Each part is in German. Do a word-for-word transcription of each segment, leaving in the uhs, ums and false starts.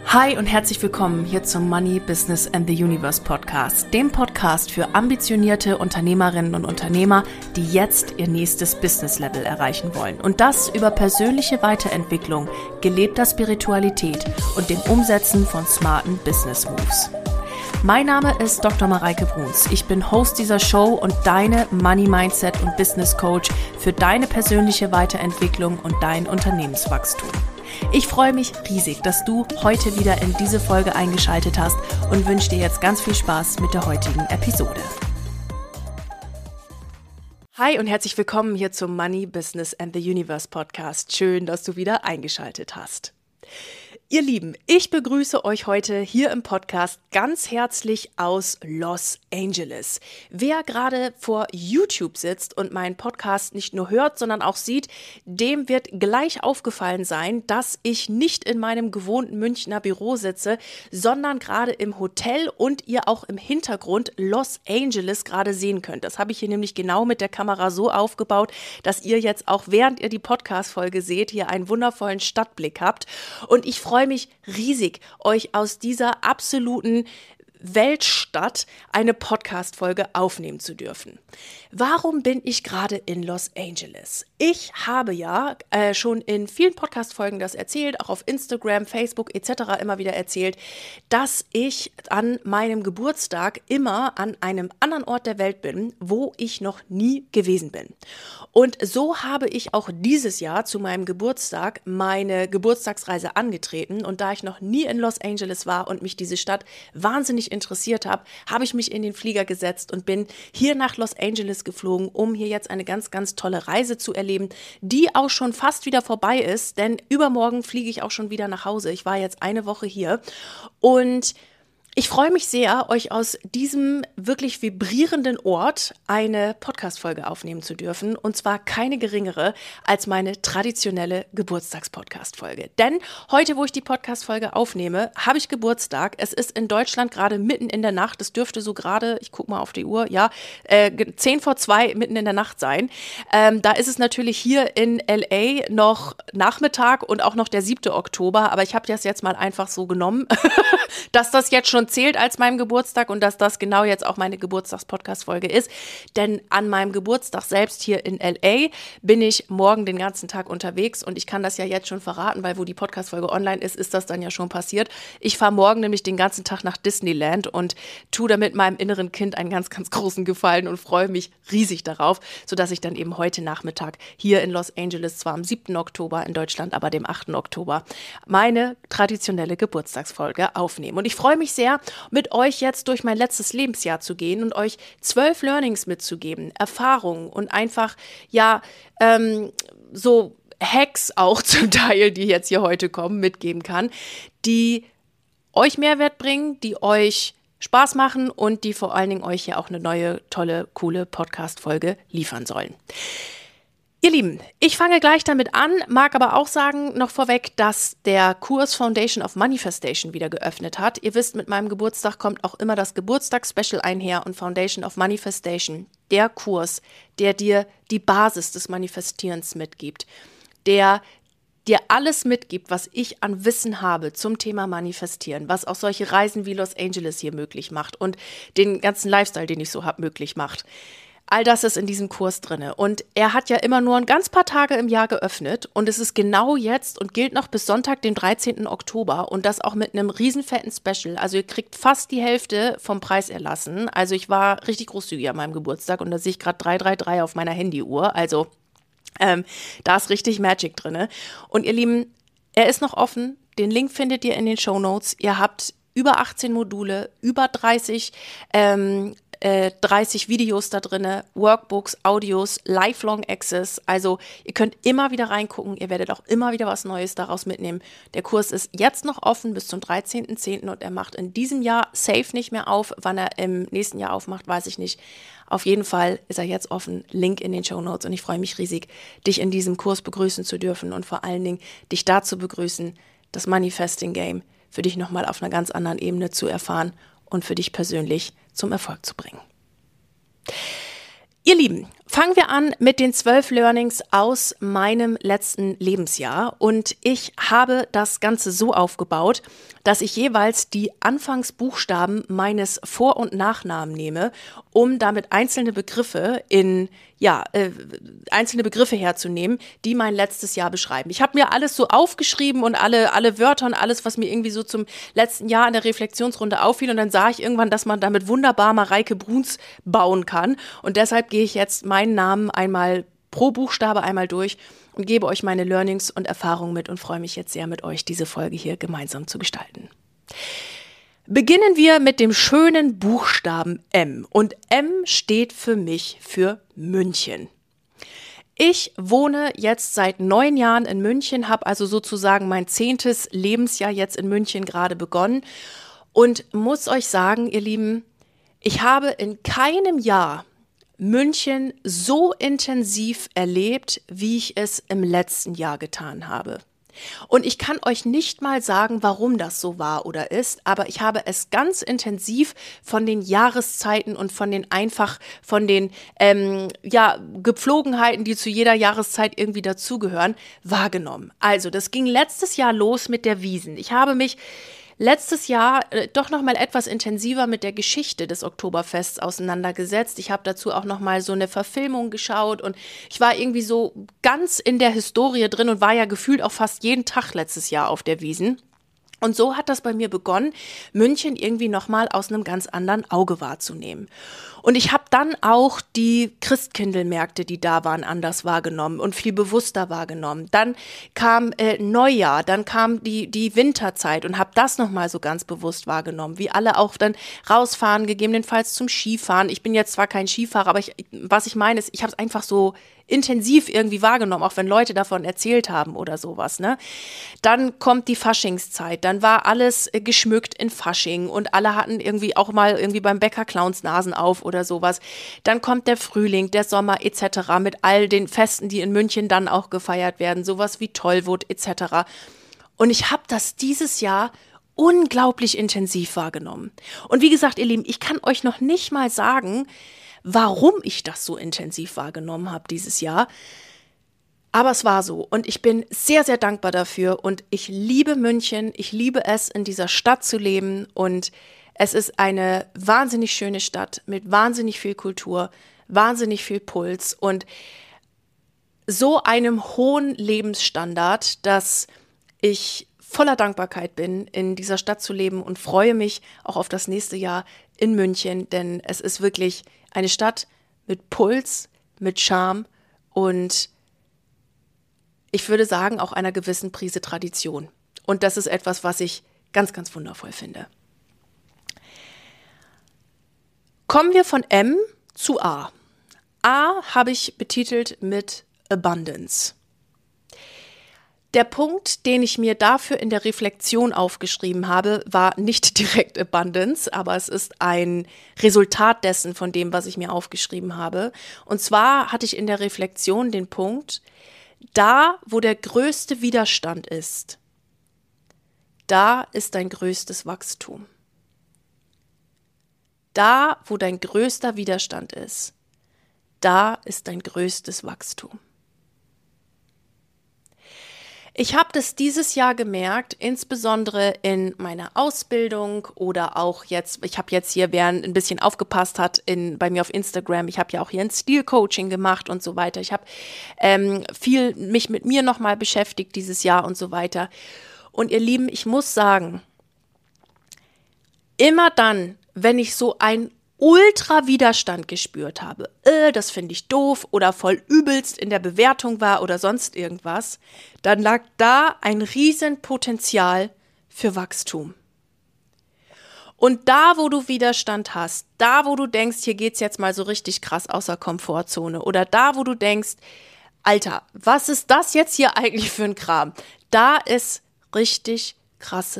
Hi und herzlich willkommen hier zum Money, Business and the Universe Podcast, dem Podcast für ambitionierte Unternehmerinnen und Unternehmer, die jetzt ihr nächstes Business-Level erreichen wollen. Und das über persönliche Weiterentwicklung, gelebter Spiritualität und dem Umsetzen von smarten Business-Moves. Mein Name ist Doktor Mareike Bruns. Ich bin Host dieser Show und deine Money Mindset und Business Coach für deine persönliche Weiterentwicklung und dein Unternehmenswachstum. Ich freue mich riesig, dass du heute wieder in diese Folge eingeschaltet hast und wünsche dir jetzt ganz viel Spaß mit der heutigen Episode. Hi und herzlich willkommen hier zum Money, Business and the Universe Podcast. Schön, dass du wieder eingeschaltet hast. Ihr Lieben, ich begrüße euch heute hier im Podcast ganz herzlich aus Los Angeles. Wer gerade vor YouTube sitzt und meinen Podcast nicht nur hört, sondern auch sieht, dem wird gleich aufgefallen sein, dass ich nicht in meinem gewohnten Münchner Büro sitze, sondern gerade im Hotel und ihr auch im Hintergrund Los Angeles gerade sehen könnt. Das habe ich hier nämlich genau mit der Kamera so aufgebaut, dass ihr jetzt auch während ihr die Podcast-Folge seht, hier einen wundervollen Stadtblick habt. Und ich freue Ich freue mich riesig, euch aus dieser absoluten Weltstadt eine Podcast-Folge aufnehmen zu dürfen. Warum bin ich gerade in Los Angeles? Ich habe ja äh, schon in vielen Podcast-Folgen das erzählt, auch auf Instagram, Facebook et cetera immer wieder erzählt, dass ich an meinem Geburtstag immer an einem anderen Ort der Welt bin, wo ich noch nie gewesen bin. Und so habe ich auch dieses Jahr zu meinem Geburtstag meine Geburtstagsreise angetreten. Und da ich noch nie in Los Angeles war und mich diese Stadt wahnsinnig interessiert habe, habe ich mich in den Flieger gesetzt und bin hier nach Los Angeles geflogen, um hier jetzt eine ganz, ganz tolle Reise zu erleben, die auch schon fast wieder vorbei ist, denn übermorgen fliege ich auch schon wieder nach Hause. Ich war jetzt eine Woche hier und ich freue mich sehr, euch aus diesem wirklich vibrierenden Ort eine Podcast-Folge aufnehmen zu dürfen. Und zwar keine geringere als meine traditionelle Geburtstags-Podcast-Folge. Denn heute, wo ich die Podcast-Folge aufnehme, habe ich Geburtstag. Es ist in Deutschland gerade mitten in der Nacht. Es dürfte so gerade, ich gucke mal auf die Uhr, ja, äh, zehn vor zwei mitten in der Nacht sein. Ähm, da ist es natürlich hier in L A noch Nachmittag und auch noch der siebte Oktober. Aber ich habe das jetzt mal einfach so genommen, dass das jetzt schon zählt als meinem Geburtstag und dass das genau jetzt auch meine Geburtstags-Podcast-Folge ist. Denn an meinem Geburtstag selbst hier in L A bin ich morgen den ganzen Tag unterwegs und ich kann das ja jetzt schon verraten, weil wo die Podcast-Folge online ist, ist das dann ja schon passiert. Ich fahre morgen nämlich den ganzen Tag nach Disneyland und tue damit meinem inneren Kind einen ganz, ganz großen Gefallen und freue mich riesig darauf, sodass ich dann eben heute Nachmittag hier in Los Angeles, zwar am siebten Oktober in Deutschland, aber dem achten Oktober, meine traditionelle Geburtstagsfolge aufnehme. Und ich freue mich sehr, mit euch jetzt durch mein letztes Lebensjahr zu gehen und euch zwölf Learnings mitzugeben, Erfahrungen und einfach, ja, ähm, so Hacks auch zum Teil, die jetzt hier heute kommen, mitgeben kann, die euch Mehrwert bringen, die euch Spaß machen und die vor allen Dingen euch ja auch eine neue, tolle, coole Podcast-Folge liefern sollen. Ihr Lieben, ich fange gleich damit an, mag aber auch sagen, noch vorweg, dass der Kurs Foundation of Manifestation wieder geöffnet hat. Ihr wisst, mit meinem Geburtstag kommt auch immer das Geburtstagsspecial einher und Foundation of Manifestation, der Kurs, der dir die Basis des Manifestierens mitgibt, der dir alles mitgibt, was ich an Wissen habe zum Thema Manifestieren, was auch solche Reisen wie Los Angeles hier möglich macht und den ganzen Lifestyle, den ich so habe, möglich macht. All das ist in diesem Kurs drin. Und er hat ja immer nur ein ganz paar Tage im Jahr geöffnet. Und es ist genau jetzt und gilt noch bis Sonntag, den dreizehnten Oktober. Und das auch mit einem riesenfetten Special. Also ihr kriegt fast die Hälfte vom Preis erlassen. Also ich war richtig großzügig an meinem Geburtstag. Und da sehe ich gerade drei drei drei auf meiner Handyuhr. Also ähm, da ist richtig Magic drin. Und ihr Lieben, er ist noch offen. Den Link findet ihr in den Shownotes. Ihr habt über achtzehn Module, über dreißig ähm, Äh, dreißig Videos da drin, Workbooks, Audios, Lifelong Access. Also ihr könnt immer wieder reingucken, ihr werdet auch immer wieder was Neues daraus mitnehmen. Der Kurs ist jetzt noch offen bis zum dreizehnten zehnten und er macht in diesem Jahr safe nicht mehr auf. Wann er im nächsten Jahr aufmacht, weiß ich nicht. Auf jeden Fall ist er jetzt offen. Link in den Shownotes und ich freue mich riesig, dich in diesem Kurs begrüßen zu dürfen und vor allen Dingen dich dazu begrüßen, das Manifesting Game für dich nochmal auf einer ganz anderen Ebene zu erfahren und für dich persönlich zum Erfolg zu bringen. Ihr Lieben, Fangen wir an mit den zwölf Learnings aus meinem letzten Lebensjahr. Und ich habe das Ganze so aufgebaut, dass ich jeweils die Anfangsbuchstaben meines Vor- und Nachnamen nehme, um damit einzelne Begriffe in, ja, äh, einzelne Begriffe herzunehmen, die mein letztes Jahr beschreiben. Ich habe mir alles so aufgeschrieben und alle, alle Wörter und alles, was mir irgendwie so zum letzten Jahr in der Reflexionsrunde auffiel. Und dann sah ich irgendwann, dass man damit wunderbar Mareike Bruns bauen kann. Und deshalb gehe ich jetzt meinen Namen einmal pro Buchstabe einmal durch und gebe euch meine Learnings und Erfahrungen mit und freue mich jetzt sehr, mit euch diese Folge hier gemeinsam zu gestalten. Beginnen wir mit dem schönen Buchstaben M. Und M steht für mich für München. Ich wohne jetzt seit neun Jahren in München, habe also sozusagen mein zehntes Lebensjahr jetzt in München gerade begonnen und muss euch sagen, ihr Lieben, ich habe in keinem Jahr München so intensiv erlebt, wie ich es im letzten Jahr getan habe. Und ich kann euch nicht mal sagen, warum das so war oder ist, aber ich habe es ganz intensiv von den Jahreszeiten und von den einfach, von den ähm, ja, Gepflogenheiten, die zu jeder Jahreszeit irgendwie dazugehören, wahrgenommen. Also, das ging letztes Jahr los mit der Wiesn. Ich habe mich letztes Jahr äh, doch noch mal etwas intensiver mit der Geschichte des Oktoberfests auseinandergesetzt. Ich habe dazu auch noch mal so eine Verfilmung geschaut und ich war irgendwie so ganz in der Historie drin und war ja gefühlt auch fast jeden Tag letztes Jahr auf der Wiesn. Und so hat das bei mir begonnen, München irgendwie nochmal aus einem ganz anderen Auge wahrzunehmen. Und ich habe dann auch die Christkindlmärkte, die da waren, anders wahrgenommen und viel bewusster wahrgenommen. Dann kam äh, Neujahr, dann kam die, die Winterzeit und habe das nochmal so ganz bewusst wahrgenommen, wie alle auch dann rausfahren, gegebenenfalls zum Skifahren. Ich bin jetzt zwar kein Skifahrer, aber ich, was ich meine ist, ich habe es einfach so intensiv irgendwie wahrgenommen, auch wenn Leute davon erzählt haben oder sowas, ne? Dann kommt die Faschingszeit, dann war alles äh, geschmückt in Fasching und alle hatten irgendwie auch mal irgendwie beim Bäcker Clownsnasen auf oder sowas. Dann kommt der Frühling, der Sommer et cetera mit all den Festen, die in München dann auch gefeiert werden, sowas wie Tollwut et cetera. Und ich habe das dieses Jahr unglaublich intensiv wahrgenommen. Und wie gesagt, ihr Lieben, ich kann euch noch nicht mal sagen, warum ich das so intensiv wahrgenommen habe dieses Jahr. Aber es war so und ich bin sehr, sehr dankbar dafür und ich liebe München, ich liebe es, in dieser Stadt zu leben und es ist eine wahnsinnig schöne Stadt mit wahnsinnig viel Kultur, wahnsinnig viel Puls und so einem hohen Lebensstandard, dass ich voller Dankbarkeit bin, in dieser Stadt zu leben und freue mich auch auf das nächste Jahr in München, denn es ist wirklich eine Stadt mit Puls, mit Charme und ich würde sagen, auch einer gewissen Prise Tradition. Und das ist etwas, was ich ganz, ganz wundervoll finde. Kommen wir von M zu A. A habe ich betitelt mit Abundance. Der Punkt, den ich mir dafür in der Reflexion aufgeschrieben habe, war nicht direkt Abundance, aber es ist ein Resultat dessen, von dem, was ich mir aufgeschrieben habe. Und zwar hatte ich in der Reflexion den Punkt, da, wo der größte Widerstand ist, da ist dein größtes Wachstum. Da, wo dein größter Widerstand ist, da ist dein größtes Wachstum. Ich habe das dieses Jahr gemerkt, insbesondere in meiner Ausbildung oder auch jetzt, ich habe jetzt hier, wer ein bisschen aufgepasst hat, in, bei mir auf Instagram, ich habe ja auch hier ein Stil-Coaching gemacht und so weiter. Ich habe ähm, viel mich mit mir nochmal beschäftigt dieses Jahr und so weiter. Und ihr Lieben, ich muss sagen, immer dann, wenn ich so ein Ultra-Widerstand gespürt habe, äh, das finde ich doof oder voll übelst in der Bewertung war oder sonst irgendwas, dann lag da ein Riesenpotenzial für Wachstum. Und da, wo du Widerstand hast, da, wo du denkst, hier geht's jetzt mal so richtig krass außer Komfortzone oder da, wo du denkst, Alter, was ist das jetzt hier eigentlich für ein Kram? Da ist richtig krasses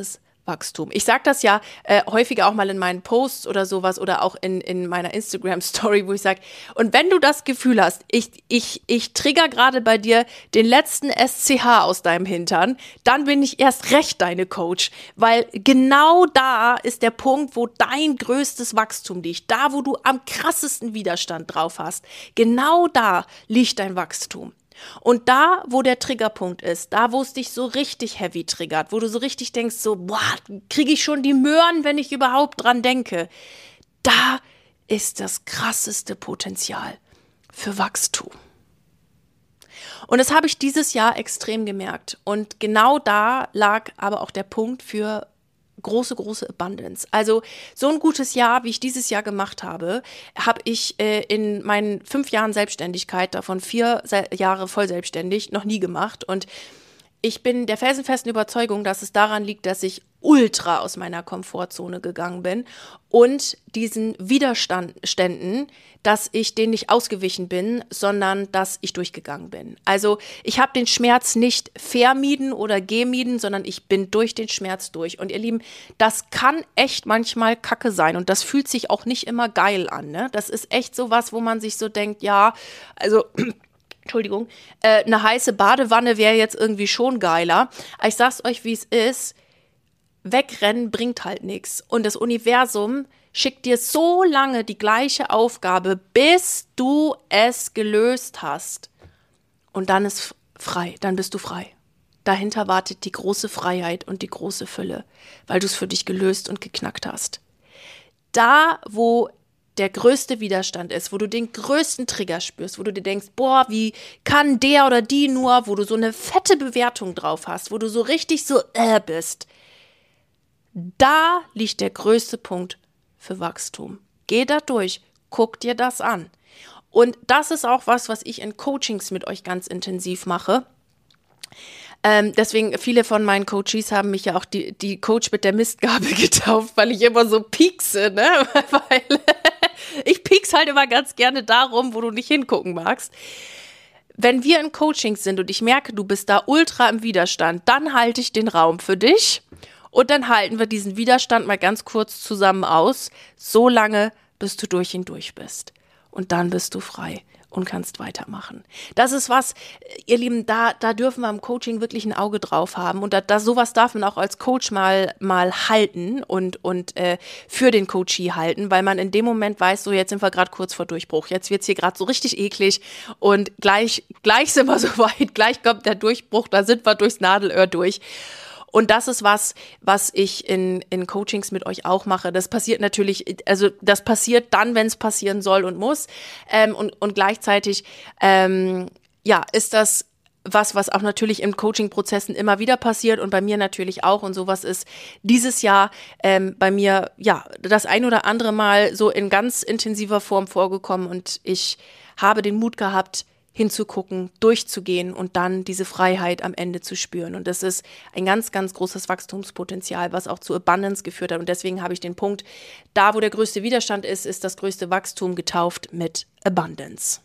Wachstum. Ich sage das ja äh, häufiger auch mal in meinen Posts oder sowas oder auch in, in meiner Instagram-Story, wo ich sage, und wenn du das Gefühl hast, ich, ich, ich trigger gerade bei dir den letzten S C H aus deinem Hintern, dann bin ich erst recht deine Coach, weil genau da ist der Punkt, wo dein größtes Wachstum liegt, da, wo du am krassesten Widerstand drauf hast, genau da liegt dein Wachstum. Und da, wo der Triggerpunkt ist, da, wo es dich so richtig heavy triggert, wo du so richtig denkst, so, boah, kriege ich schon die Möhren, wenn ich überhaupt dran denke, da ist das krasseste Potenzial für Wachstum. Und das habe ich dieses Jahr extrem gemerkt. Und genau da lag aber auch der Punkt für große, große Abundance. Also so ein gutes Jahr, wie ich dieses Jahr gemacht habe, habe ich äh, in meinen fünf Jahren Selbstständigkeit, davon vier Se- Jahre voll selbstständig, noch nie gemacht. Und ich bin der felsenfesten Überzeugung, dass es daran liegt, dass ich ultra aus meiner Komfortzone gegangen bin und diesen Widerständen, dass ich denen nicht ausgewichen bin, sondern dass ich durchgegangen bin. Also ich habe den Schmerz nicht vermieden oder gemieden, sondern ich bin durch den Schmerz durch. Und ihr Lieben, das kann echt manchmal Kacke sein und das fühlt sich auch nicht immer geil an, ne? Das ist echt sowas, wo man sich so denkt, ja, also Entschuldigung, äh, eine heiße Badewanne wäre jetzt irgendwie schon geiler. Aber ich sag's euch, wie es ist, wegrennen bringt halt nichts. Und das Universum schickt dir so lange die gleiche Aufgabe, bis du es gelöst hast. Und dann ist frei, dann bist du frei. Dahinter wartet die große Freiheit und die große Fülle, weil du es für dich gelöst und geknackt hast. Da, wo der größte Widerstand ist, wo du den größten Trigger spürst, wo du dir denkst, boah, wie kann der oder die nur, wo du so eine fette Bewertung drauf hast, wo du so richtig so äh bist, da liegt der größte Punkt für Wachstum. Geh da durch, guck dir das an. Und das ist auch was, was ich in Coachings mit euch ganz intensiv mache. Ähm, deswegen, viele von meinen Coaches haben mich ja auch die, die Coach mit der Mistgabel getauft, weil ich immer so piekse, ne? Weil ich piekse halt immer ganz gerne darum, wo du nicht hingucken magst. Wenn wir in Coachings sind und ich merke, du bist da ultra im Widerstand, dann halte ich den Raum für dich und dann halten wir diesen Widerstand mal ganz kurz zusammen aus, so lange, bis du durch ihn durch bist. Und dann bist du frei und kannst weitermachen. Das ist was, ihr Lieben, da, da dürfen wir im Coaching wirklich ein Auge drauf haben und da, da sowas darf man auch als Coach mal, mal halten und, und äh, für den Coachee halten, weil man in dem Moment weiß, so jetzt sind wir gerade kurz vor Durchbruch, jetzt wird's hier gerade so richtig eklig und gleich, gleich sind wir so weit, gleich kommt der Durchbruch, da sind wir durchs Nadelöhr durch. Und das ist was, was ich in, in Coachings mit euch auch mache. Das passiert natürlich, also das passiert dann, wenn es passieren soll und muss. Ähm, und, und gleichzeitig, ähm, ja, ist das was, was auch natürlich in Coaching-Prozessen immer wieder passiert und bei mir natürlich auch. Und sowas ist dieses Jahr ähm, bei mir, ja, das ein oder andere Mal so in ganz intensiver Form vorgekommen. Und ich habe den Mut gehabt, hinzugucken, durchzugehen und dann diese Freiheit am Ende zu spüren. Und das ist ein ganz, ganz großes Wachstumspotenzial, was auch zu Abundance geführt hat. Und deswegen habe ich den Punkt, da wo der größte Widerstand ist, ist das größte Wachstum getauft mit Abundance.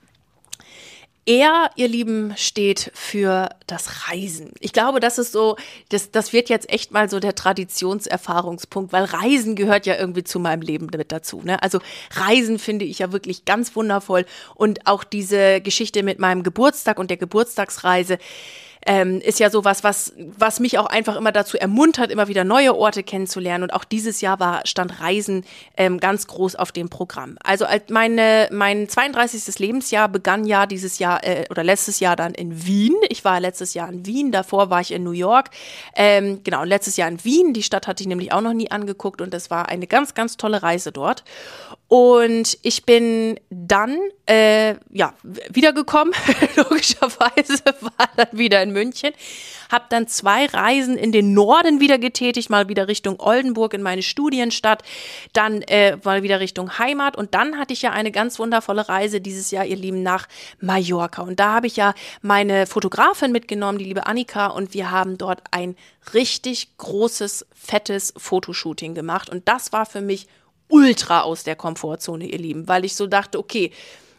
Er, ihr Lieben, steht für das Reisen. Ich glaube, das ist so, das, das wird jetzt echt mal so der Traditionserfahrungspunkt, weil Reisen gehört ja irgendwie zu meinem Leben mit dazu, ne? Also Reisen finde ich ja wirklich ganz wundervoll und auch diese Geschichte mit meinem Geburtstag und der Geburtstagsreise ähm, ist ja sowas, was, was mich auch einfach immer dazu ermuntert, immer wieder neue Orte kennenzulernen. Und auch dieses Jahr war, stand Reisen ähm, ganz groß auf dem Programm. Also als meine, mein zweiunddreißigstes Lebensjahr begann ja dieses Jahr äh, oder letztes Jahr dann in Wien. Ich war letztes Jahr in Wien, davor war ich in New York. Ähm, genau, und letztes Jahr in Wien. Die Stadt hatte ich nämlich auch noch nie angeguckt und das war eine ganz, ganz tolle Reise dort. Und ich bin dann äh, ja wiedergekommen, logischerweise war dann wieder in München, habe dann zwei Reisen in den Norden wieder getätigt, mal wieder Richtung Oldenburg in meine Studienstadt, dann äh, mal wieder Richtung Heimat und dann hatte ich ja eine ganz wundervolle Reise dieses Jahr, ihr Lieben, nach Mallorca und da habe ich ja meine Fotografin mitgenommen, die liebe Annika und wir haben dort ein richtig großes, fettes Fotoshooting gemacht und das war für mich ultra aus der Komfortzone, ihr Lieben, weil ich so dachte, okay,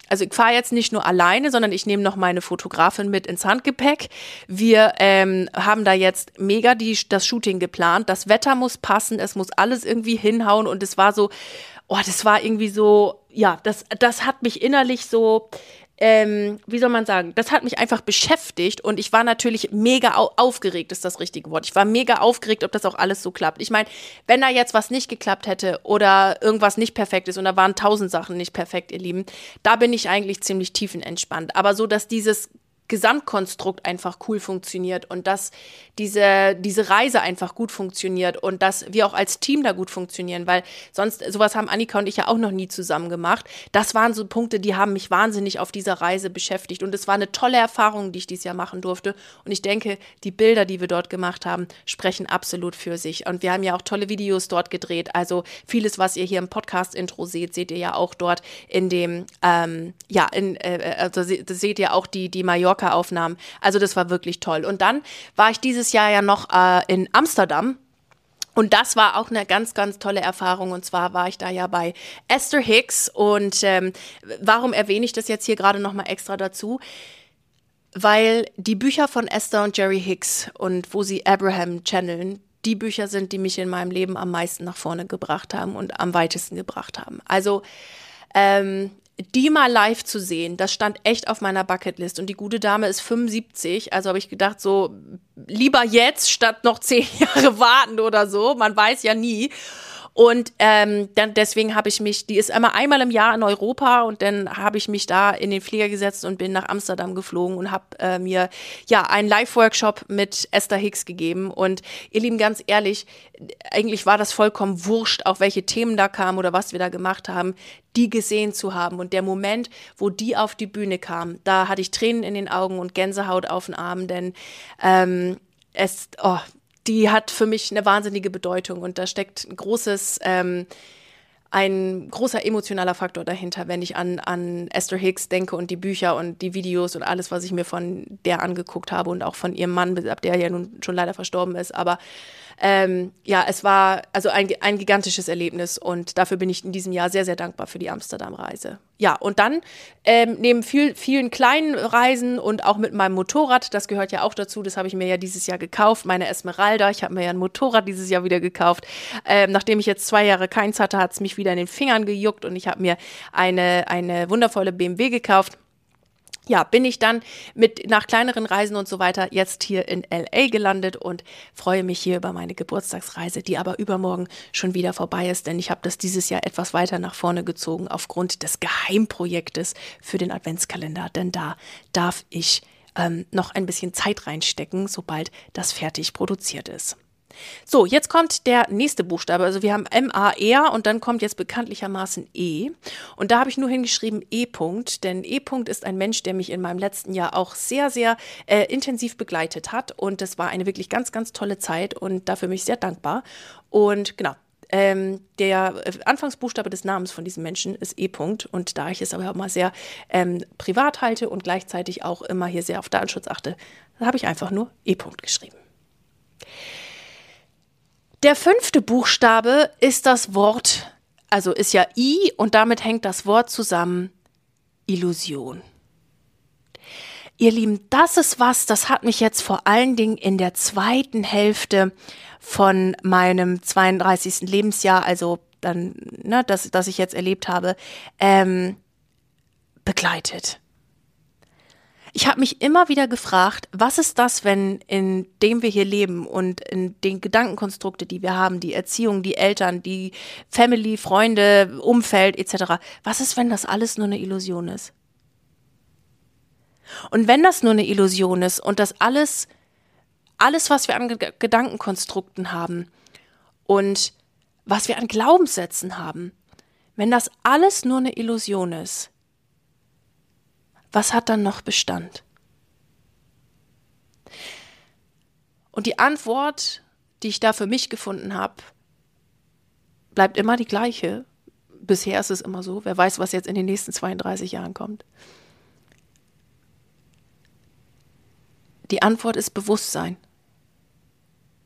also ich fahre jetzt nicht nur alleine, sondern ich nehme noch meine Fotografin mit ins Handgepäck. Wir ähm, haben da jetzt mega die, das Shooting geplant. Das Wetter muss passen, es muss alles irgendwie hinhauen und es war so, oh, das war irgendwie so, ja, das, das hat mich innerlich so, ähm, wie soll man sagen, das hat mich einfach beschäftigt und ich war natürlich mega au- aufgeregt, ist das richtige Wort. Ich war mega aufgeregt, ob das auch alles so klappt. Ich meine, wenn da jetzt was nicht geklappt hätte oder irgendwas nicht perfekt ist und da waren tausend Sachen nicht perfekt, ihr Lieben, da bin ich eigentlich ziemlich tiefenentspannt. Aber so, dass dieses Gesamtkonstrukt einfach cool funktioniert und dass diese, diese Reise einfach gut funktioniert und dass wir auch als Team da gut funktionieren, weil sonst, sowas haben Annika und ich ja auch noch nie zusammen gemacht. Das waren so Punkte, die haben mich wahnsinnig auf dieser Reise beschäftigt und es war eine tolle Erfahrung, die ich dieses Jahr machen durfte und ich denke, die Bilder, die wir dort gemacht haben, sprechen absolut für sich und wir haben ja auch tolle Videos dort gedreht, also vieles, was ihr hier im Podcast-Intro seht, seht ihr ja auch dort in dem, ähm, ja, in, äh, also se- seht ihr auch die, die Mallorca-Aufnahmen, also das war wirklich toll und dann war ich dieses Jahr ja noch äh, in Amsterdam und das war auch eine ganz, ganz tolle Erfahrung und zwar war ich da ja bei Esther Hicks und ähm, warum erwähne ich das jetzt hier gerade nochmal extra dazu? Weil die Bücher von Esther und Jerry Hicks und wo sie Abraham channeln, die Bücher sind, die mich in meinem Leben am meisten nach vorne gebracht haben und am weitesten gebracht haben. Also ähm, die mal live zu sehen, das stand echt auf meiner Bucketlist. Und die gute Dame ist fünfundsiebzig, also habe ich gedacht, so lieber jetzt statt noch zehn Jahre warten oder so. Man weiß ja nie. Und ähm, dann deswegen habe ich mich, die ist immer einmal im Jahr in Europa und dann habe ich mich da in den Flieger gesetzt und bin nach Amsterdam geflogen und habe äh, mir ja einen Live-Workshop mit Esther Hicks gegeben. Und ihr Lieben, ganz ehrlich, eigentlich war das vollkommen wurscht, auch welche Themen da kamen oder was wir da gemacht haben, die gesehen zu haben. Und der Moment, wo die auf die Bühne kam, da hatte ich Tränen in den Augen und Gänsehaut auf den Armen, denn ähm, es, oh, die hat für mich eine wahnsinnige Bedeutung und da steckt ein großes, ähm, ein großer emotionaler Faktor dahinter, wenn ich an, an Esther Hicks denke und die Bücher und die Videos und alles, was ich mir von der angeguckt habe und auch von ihrem Mann, der ja nun schon leider verstorben ist, aber ähm, ja, es war also ein, ein gigantisches Erlebnis und dafür bin ich in diesem Jahr sehr, sehr dankbar für die Amsterdam-Reise. Ja, und dann ähm, neben viel, vielen kleinen Reisen und auch mit meinem Motorrad, das gehört ja auch dazu, das habe ich mir ja dieses Jahr gekauft, meine Esmeralda, ich habe mir ja ein Motorrad dieses Jahr wieder gekauft. Ähm, nachdem ich jetzt zwei Jahre keins hatte, hat es mich wieder in den Fingern gejuckt und ich habe mir eine, eine wundervolle B M W gekauft. Ja, bin ich dann mit nach kleineren Reisen und so weiter jetzt hier in L A gelandet und freue mich hier über meine Geburtstagsreise, die aber übermorgen schon wieder vorbei ist, denn ich habe das dieses Jahr etwas weiter nach vorne gezogen aufgrund des Geheimprojektes für den Adventskalender, denn da darf ich ähm, noch ein bisschen Zeit reinstecken, sobald das fertig produziert ist. So, jetzt kommt der nächste Buchstabe. Also wir haben M A R und dann kommt jetzt bekanntlichermaßen E. Und da habe ich nur hingeschrieben E-Punkt, denn E-Punkt ist ein Mensch, der mich in meinem letzten Jahr auch sehr, sehr äh, intensiv begleitet hat. Und das war eine wirklich ganz, ganz tolle Zeit und dafür bin ich sehr dankbar. Und genau. Ähm, der äh, Anfangsbuchstabe des Namens von diesem Menschen ist E-Punkt und da ich es aber auch mal sehr ähm, privat halte und gleichzeitig auch immer hier sehr auf Datenschutz achte, habe ich einfach nur E-Punkt geschrieben. Der fünfte Buchstabe ist das Wort, also ist ja I und damit hängt das Wort zusammen, Illusion. Ihr Lieben, das ist was, das hat mich jetzt vor allen Dingen in der zweiten Hälfte von meinem zweiunddreißigsten Lebensjahr, also dann, ne, das, das ich jetzt erlebt habe, ähm, begleitet. Ich habe mich immer wieder gefragt, was ist das, wenn in dem wir hier leben und in den Gedankenkonstrukte, die wir haben, die Erziehung, die Eltern, die Family, Freunde, Umfeld et cetera, was ist, wenn das alles nur eine Illusion ist? Und wenn das nur eine Illusion ist und das alles, alles, was wir an G- Gedankenkonstrukten haben und was wir an Glaubenssätzen haben, wenn das alles nur eine Illusion ist, was hat dann noch Bestand? Und die Antwort, die ich da für mich gefunden habe, bleibt immer die gleiche. Bisher ist es immer so. Wer weiß, was jetzt in den nächsten zweiunddreißig Jahren kommt. Die Antwort ist Bewusstsein.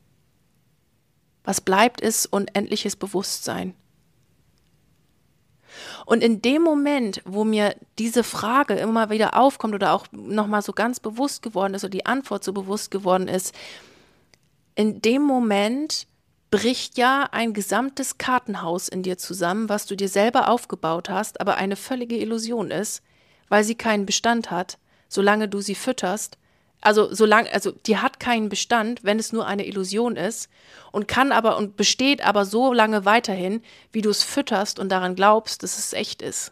Was bleibt, ist unendliches Bewusstsein. Und in dem Moment, wo mir diese Frage immer wieder aufkommt oder auch nochmal so ganz bewusst geworden ist oder die Antwort so bewusst geworden ist, in dem Moment bricht ja ein gesamtes Kartenhaus in dir zusammen, was du dir selber aufgebaut hast, aber eine völlige Illusion ist, weil sie keinen Bestand hat, solange du sie fütterst. Also solange, also die hat keinen Bestand, wenn es nur eine Illusion ist und kann aber und besteht aber so lange weiterhin, wie du es fütterst und daran glaubst, dass es echt ist.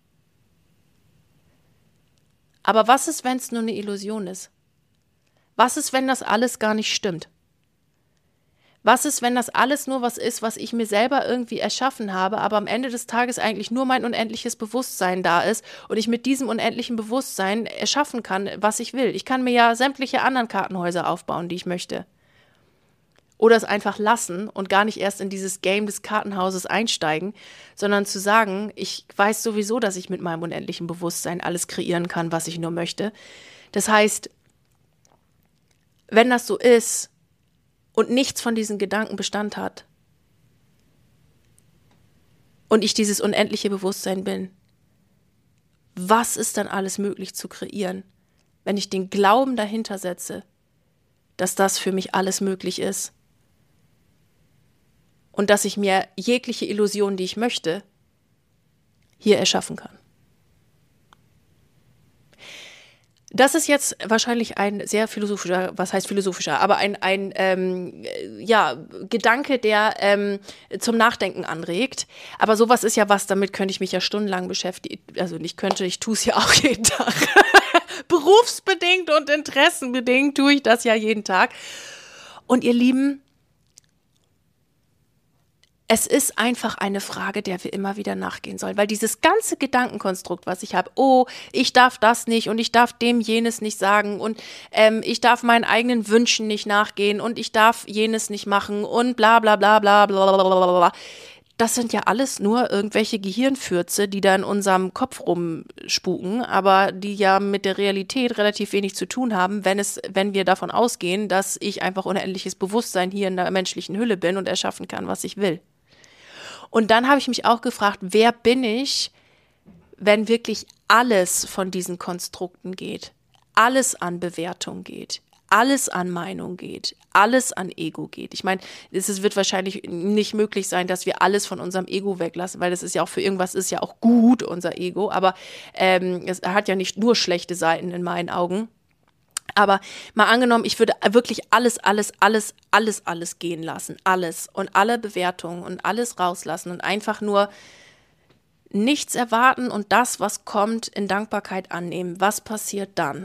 Aber was ist, wenn es nur eine Illusion ist? Was ist, wenn das alles gar nicht stimmt? Was ist, wenn das alles nur was ist, was ich mir selber irgendwie erschaffen habe, aber am Ende des Tages eigentlich nur mein unendliches Bewusstsein da ist und ich mit diesem unendlichen Bewusstsein erschaffen kann, was ich will? Ich kann mir ja sämtliche anderen Kartenhäuser aufbauen, die ich möchte. Oder es einfach lassen und gar nicht erst in dieses Game des Kartenhauses einsteigen, sondern zu sagen, ich weiß sowieso, dass ich mit meinem unendlichen Bewusstsein alles kreieren kann, was ich nur möchte. Das heißt, wenn das so ist, und nichts von diesen Gedanken Bestand hat und ich dieses unendliche Bewusstsein bin, was ist dann alles möglich zu kreieren, wenn ich den Glauben dahinter setze, dass das für mich alles möglich ist und dass ich mir jegliche Illusion, die ich möchte, hier erschaffen kann. Das ist jetzt wahrscheinlich ein sehr philosophischer, was heißt philosophischer, aber ein, ein ähm, ja, Gedanke, der ähm, zum Nachdenken anregt. Aber sowas ist ja was, damit könnte ich mich ja stundenlang beschäftigen. Also nicht könnte, ich tue es ja auch jeden Tag. Berufsbedingt und interessenbedingt tue ich das ja jeden Tag. Und ihr Lieben, es ist einfach eine Frage, der wir immer wieder nachgehen sollen, weil dieses ganze Gedankenkonstrukt, was ich habe, oh, ich darf das nicht und ich darf dem jenes nicht sagen und ähm, ich darf meinen eigenen Wünschen nicht nachgehen und ich darf jenes nicht machen und bla bla bla bla bla bla bla bla. Das sind ja alles nur irgendwelche Gehirnfürze, die da in unserem Kopf rumspuken, aber die ja mit der Realität relativ wenig zu tun haben, wenn es, wenn wir davon ausgehen, dass ich einfach unendliches Bewusstsein hier in der menschlichen Hülle bin und erschaffen kann, was ich will. Und dann habe ich mich auch gefragt, wer bin ich, wenn wirklich alles von diesen Konstrukten geht, alles an Bewertung geht, alles an Meinung geht, alles an Ego geht. Ich meine, es wird wahrscheinlich nicht möglich sein, dass wir alles von unserem Ego weglassen, weil das ist ja auch für irgendwas ist ja auch gut, unser Ego, aber ähm, es hat ja nicht nur schlechte Seiten in meinen Augen. Aber mal angenommen, ich würde wirklich alles, alles, alles, alles, alles gehen lassen. Alles und alle Bewertungen und alles rauslassen und einfach nur nichts erwarten und das, was kommt, in Dankbarkeit annehmen. Was passiert dann?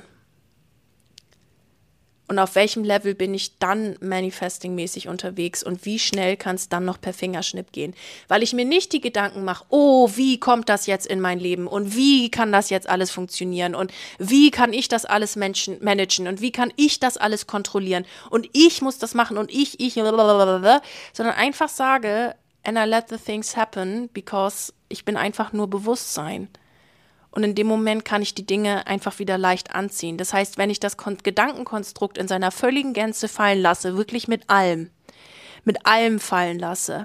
Und auf welchem Level bin ich dann manifesting-mäßig unterwegs und wie schnell kann es dann noch per Fingerschnipp gehen? Weil ich mir nicht die Gedanken mache, oh, wie kommt das jetzt in mein Leben und wie kann das jetzt alles funktionieren und wie kann ich das alles Menschen managen und wie kann ich das alles kontrollieren und ich muss das machen und ich, ich, blablabla, sondern einfach sage, and I let the things happen, because ich bin einfach nur Bewusstsein. Und in dem Moment kann ich die Dinge einfach wieder leicht anziehen. Das heißt, wenn ich das Kon- Gedankenkonstrukt in seiner völligen Gänze fallen lasse, wirklich mit allem, mit allem fallen lasse,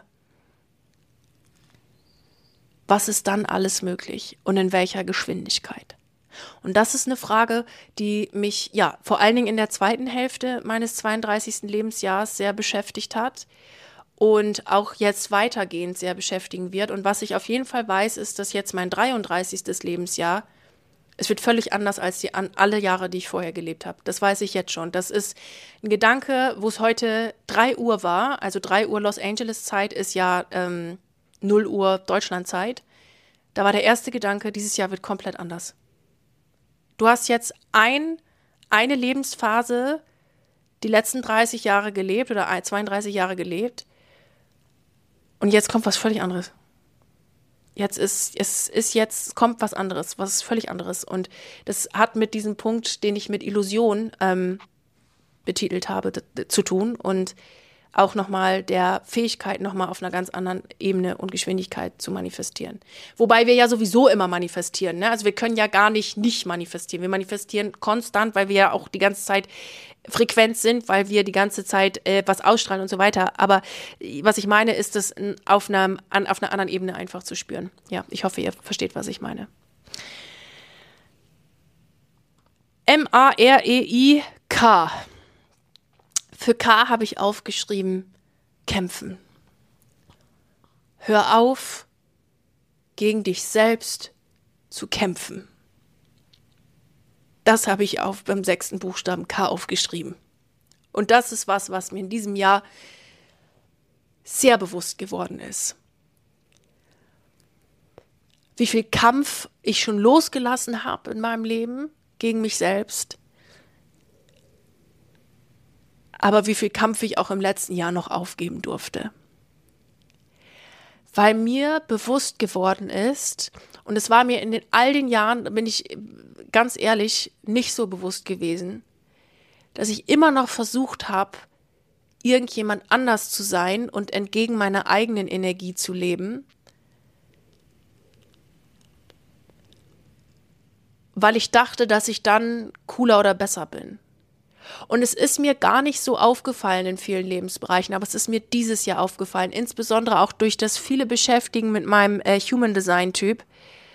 was ist dann alles möglich und in welcher Geschwindigkeit? Und das ist eine Frage, die mich ja vor allen Dingen in der zweiten Hälfte meines zweiunddreißigsten Lebensjahres sehr beschäftigt hat. Und auch jetzt weitergehend sehr beschäftigen wird. Und was ich auf jeden Fall weiß, ist, dass jetzt mein dreiunddreißigstes Lebensjahr, es wird völlig anders als die an, alle Jahre, die ich vorher gelebt habe. Das weiß ich jetzt schon. Das ist ein Gedanke, wo es heute drei Uhr war. Also drei Uhr Los Angeles Zeit ist ja ähm, null Uhr Deutschland Zeit. Da war der erste Gedanke, dieses Jahr wird komplett anders. Du hast jetzt ein, eine Lebensphase, die letzten dreißig Jahre gelebt oder zweiunddreißig Jahre gelebt. Und jetzt kommt was völlig anderes. Jetzt ist, es ist jetzt, kommt was anderes, was völlig anderes. Und das hat mit diesem Punkt, den ich mit Illusion ähm, betitelt habe, d- d- zu tun. Und auch nochmal der Fähigkeit, nochmal auf einer ganz anderen Ebene und Geschwindigkeit zu manifestieren. Wobei wir ja sowieso immer manifestieren, ne? Also wir können ja gar nicht nicht manifestieren. Wir manifestieren konstant, weil wir ja auch die ganze Zeit frequent sind, weil wir die ganze Zeit äh, was ausstrahlen und so weiter. Aber äh, was ich meine, ist es auf einer, an, auf einer anderen Ebene einfach zu spüren. Ja, ich hoffe, ihr versteht, was ich meine. M A R E I K. Für K habe ich aufgeschrieben, kämpfen. Hör auf, gegen dich selbst zu kämpfen. Das habe ich auf, beim sechsten Buchstaben K aufgeschrieben. Und das ist was, was mir in diesem Jahr sehr bewusst geworden ist. Wie viel Kampf ich schon losgelassen habe in meinem Leben gegen mich selbst. Aber wie viel Kampf ich auch im letzten Jahr noch aufgeben durfte. Weil mir bewusst geworden ist, und es war mir in den, all den Jahren, bin ich ganz ehrlich, nicht so bewusst gewesen, dass ich immer noch versucht habe, irgendjemand anders zu sein und entgegen meiner eigenen Energie zu leben, weil ich dachte, dass ich dann cooler oder besser bin. Und es ist mir gar nicht so aufgefallen in vielen Lebensbereichen, aber es ist mir dieses Jahr aufgefallen, insbesondere auch durch das viele Beschäftigen mit meinem äh, Human Design Typ.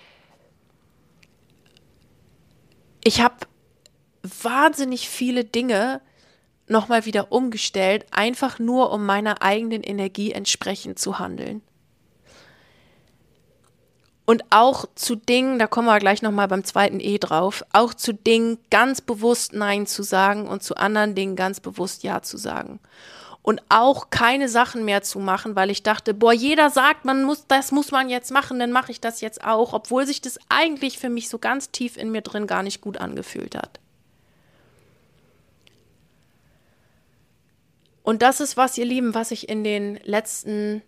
Ich habe wahnsinnig viele Dinge nochmal wieder umgestellt, einfach nur um meiner eigenen Energie entsprechend zu handeln. Und auch zu Dingen, da kommen wir gleich nochmal beim zweiten E drauf, auch zu Dingen ganz bewusst Nein zu sagen und zu anderen Dingen ganz bewusst Ja zu sagen. Und auch keine Sachen mehr zu machen, weil ich dachte, boah, jeder sagt, man muss, das muss man jetzt machen, dann mache ich das jetzt auch, obwohl sich das eigentlich für mich so ganz tief in mir drin gar nicht gut angefühlt hat. Und das ist was, ihr Lieben, was ich in den letzten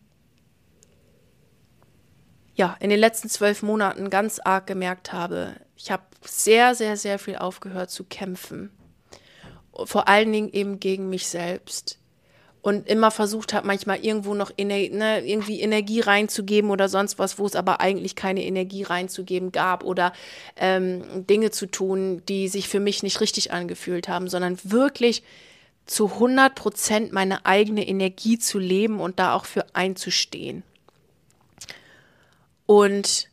Ja, in den letzten zwölf Monaten ganz arg gemerkt habe. Ich habe sehr, sehr, sehr viel aufgehört zu kämpfen. Vor allen Dingen eben gegen mich selbst. Und immer versucht habe, manchmal irgendwo noch Ener- ne, irgendwie Energie reinzugeben oder sonst was, wo es aber eigentlich keine Energie reinzugeben gab oder ähm, Dinge zu tun, die sich für mich nicht richtig angefühlt haben, sondern wirklich zu hundert Prozent meine eigene Energie zu leben und da auch für einzustehen. Und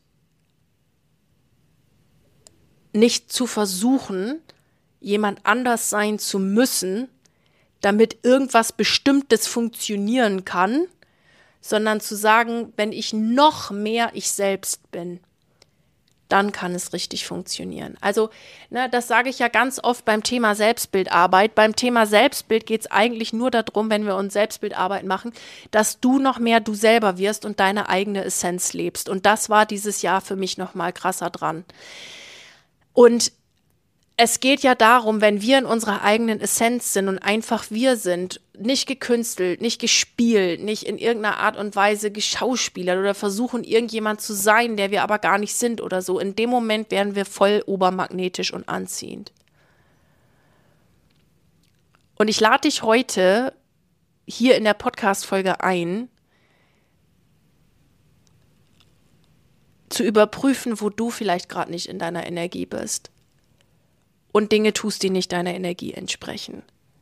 nicht zu versuchen, jemand anders sein zu müssen, damit irgendwas Bestimmtes funktionieren kann, sondern zu sagen, wenn ich noch mehr ich selbst bin, dann kann es richtig funktionieren. Also, ne, das sage ich ja ganz oft beim Thema Selbstbildarbeit. Beim Thema Selbstbild geht es eigentlich nur darum, wenn wir uns Selbstbildarbeit machen, dass du noch mehr du selber wirst und deine eigene Essenz lebst. Und das war dieses Jahr für mich noch mal krasser dran. Und es geht ja darum, wenn wir in unserer eigenen Essenz sind und einfach wir sind, nicht gekünstelt, nicht gespielt, nicht in irgendeiner Art und Weise geschauspielert oder versuchen, irgendjemand zu sein, der wir aber gar nicht sind oder so. In dem Moment werden wir voll obermagnetisch und anziehend. Und ich lade dich heute hier in der Podcast-Folge ein, zu überprüfen, wo du vielleicht gerade nicht in deiner Energie bist. Und Dinge tust, die nicht deiner Energie entsprechen.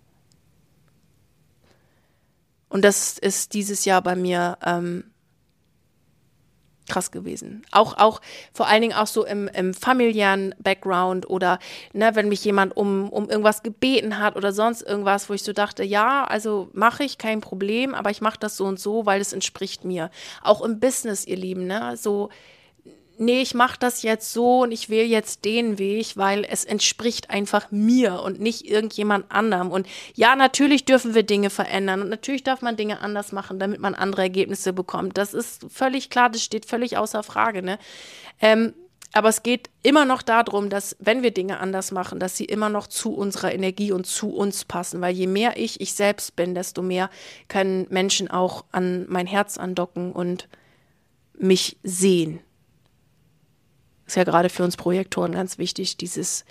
Und das ist dieses Jahr bei mir ähm, krass gewesen. Auch, auch vor allen Dingen auch so im, im familiären Background oder ne, wenn mich jemand um, um irgendwas gebeten hat oder sonst irgendwas, wo ich so dachte, ja, also mache ich, kein Problem, aber ich mache das so und so, weil es entspricht mir. Auch im Business, ihr Lieben, ne, so nee, ich mache das jetzt so und ich wähle jetzt den Weg, weil es entspricht einfach mir und nicht irgendjemand anderem. Und ja, natürlich dürfen wir Dinge verändern und natürlich darf man Dinge anders machen, damit man andere Ergebnisse bekommt. Das ist völlig klar, das steht völlig außer Frage, ne? Ähm, aber es geht immer noch darum, dass, wenn wir Dinge anders machen, dass sie immer noch zu unserer Energie und zu uns passen. Weil je mehr ich ich selbst bin, desto mehr können Menschen auch an mein Herz andocken und mich sehen. Ist ja gerade für uns Projektoren ganz wichtig, dieses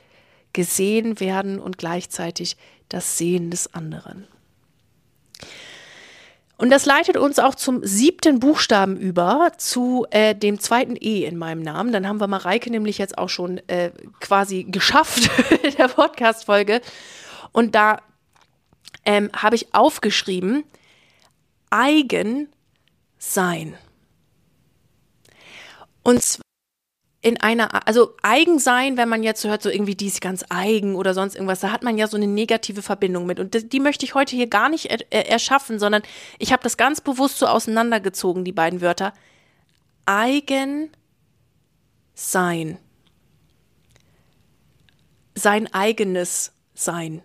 gesehen werden und gleichzeitig das Sehen des anderen. Und das leitet uns auch zum siebten Buchstaben über, zu äh, dem zweiten E in meinem Namen. Dann haben wir Mareike nämlich jetzt auch schon äh, quasi geschafft in der Podcast-Folge. Und da ähm, habe ich aufgeschrieben, eigen sein. Und zwar in einer, also eigen sein, wenn man jetzt so hört, so irgendwie die ist ganz eigen oder sonst irgendwas, da hat man ja so eine negative Verbindung mit. Und die, die möchte ich heute hier gar nicht er, er, erschaffen, sondern ich habe das ganz bewusst so auseinandergezogen, die beiden Wörter. Eigen sein. Sein eigenes Sein.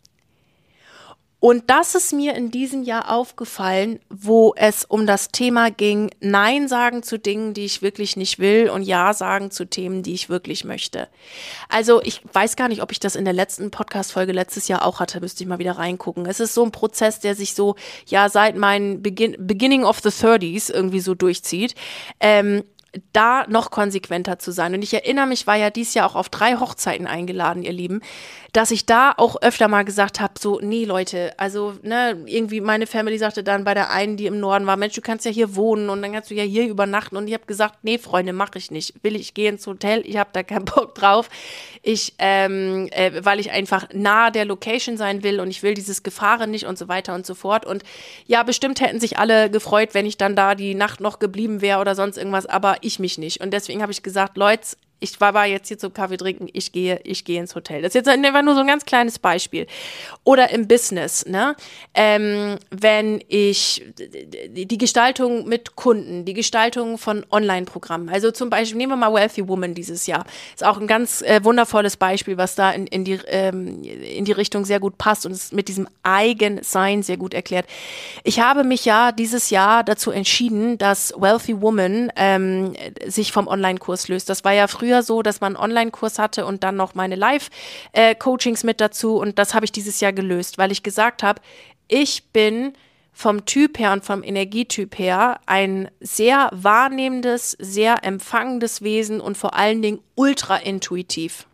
Und das ist mir in diesem Jahr aufgefallen, wo es um das Thema ging, Nein sagen zu Dingen, die ich wirklich nicht will und Ja sagen zu Themen, die ich wirklich möchte. Also ich weiß gar nicht, ob ich das in der letzten Podcast-Folge letztes Jahr auch hatte, müsste ich mal wieder reingucken. Es ist so ein Prozess, der sich so, ja, seit meinem Begin- Beginning of the thirties irgendwie so durchzieht. Ähm, da noch konsequenter zu sein. Und ich erinnere mich, war ja dieses Jahr auch auf drei Hochzeiten eingeladen, ihr Lieben, dass ich da auch öfter mal gesagt habe, so, nee, Leute, also, ne, irgendwie meine Family sagte dann bei der einen, die im Norden war, Mensch, du kannst ja hier wohnen und dann kannst du ja hier übernachten. Und ich habe gesagt, nee, Freunde, mache ich nicht. Will ich, gehe ins Hotel, ich habe da keinen Bock drauf. Ich, ähm, äh, weil ich einfach nahe der Location sein will und ich will dieses Gefahren nicht und so weiter und so fort. Und ja, bestimmt hätten sich alle gefreut, wenn ich dann da die Nacht noch geblieben wäre oder sonst irgendwas, aber ich mich nicht. Und deswegen habe ich gesagt, Leute, ich war, war jetzt hier zum Kaffee trinken, ich gehe, ich gehe ins Hotel. Das ist jetzt einfach nur so ein ganz kleines Beispiel. Oder im Business, ne? Ähm, wenn ich die Gestaltung mit Kunden, die Gestaltung von Online-Programmen, also zum Beispiel, nehmen wir mal Wealthy Woman dieses Jahr. Ist auch ein ganz äh, wundervolles Beispiel, was da in, in, die, ähm, in die Richtung sehr gut passt und es mit diesem Eigensein sehr gut erklärt. Ich habe mich ja dieses Jahr dazu entschieden, dass Wealthy Woman ähm, sich vom Online-Kurs löst. Das war ja früher so, dass man einen Online-Kurs hatte und dann noch meine Live-Coachings mit dazu und das habe ich dieses Jahr gelöst, weil ich gesagt habe, ich bin vom Typ her und vom Energietyp her ein sehr wahrnehmendes, sehr empfangendes Wesen und vor allen Dingen ultra intuitiv.